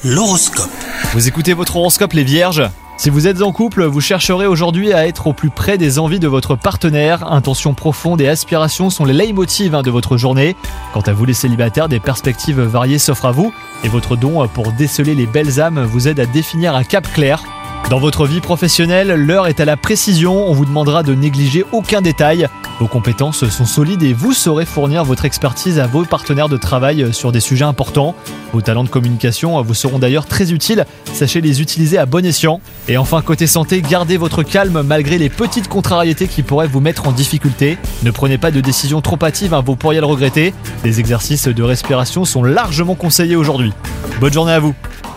L'horoscope. Vous écoutez votre horoscope les vierges ? Si vous êtes en couple, vous chercherez aujourd'hui à être au plus près des envies de votre partenaire. Intentions profondes et aspirations sont les leitmotivs de votre journée. Quant à vous les célibataires, des perspectives variées s'offrent à vous et votre don pour déceler les belles âmes vous aide à définir un cap clair. Dans votre vie professionnelle, l'heure est à la précision, on vous demandera de négliger aucun détail. Vos compétences sont solides et vous saurez fournir votre expertise à vos partenaires de travail sur des sujets importants. Vos talents de communication vous seront d'ailleurs très utiles, sachez les utiliser à bon escient. Et enfin côté santé, gardez votre calme malgré les petites contrariétés qui pourraient vous mettre en difficulté. Ne prenez pas de décisions trop hâtives, vous pourriez le regretter. Des exercices de respiration sont largement conseillés aujourd'hui. Bonne journée à vous.